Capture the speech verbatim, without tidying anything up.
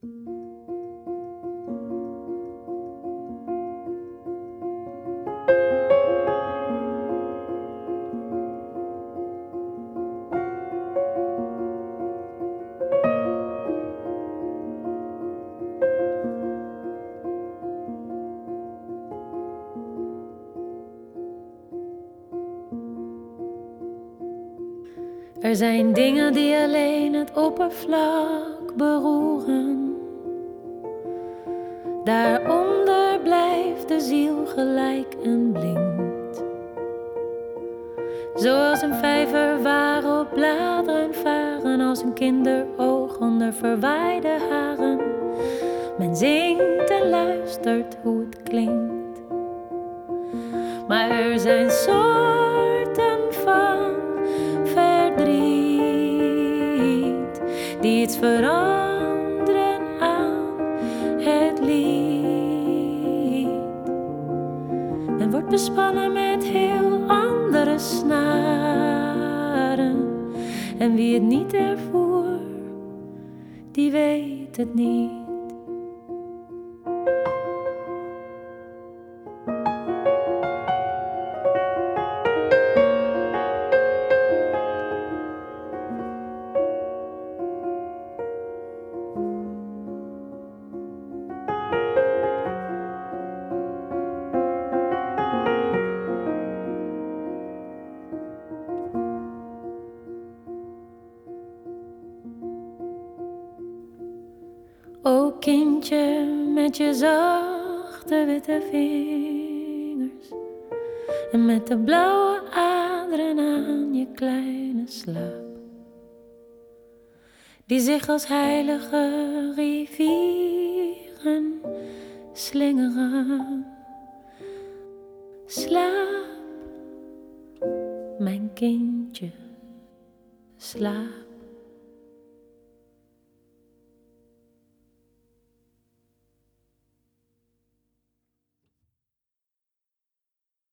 Er zijn dingen die alleen het oppervlak beroeren. Daaronder blijft de ziel gelijk en blinkt. Zoals een vijver waarop bladeren varen, als een kinderoog onder verwaaide haren. Men zingt en luistert hoe het klinkt. Maar er zijn soorten van verdriet die iets veranderen aan het lied. En wordt bespannen met heel andere snaren. En wie het niet ervoer, die weet het niet. O kindje met je zachte witte vingers en met de blauwe aderen aan je kleine slaap, die zich als heilige rivieren slingeren. Slaap, mijn kindje, slaap.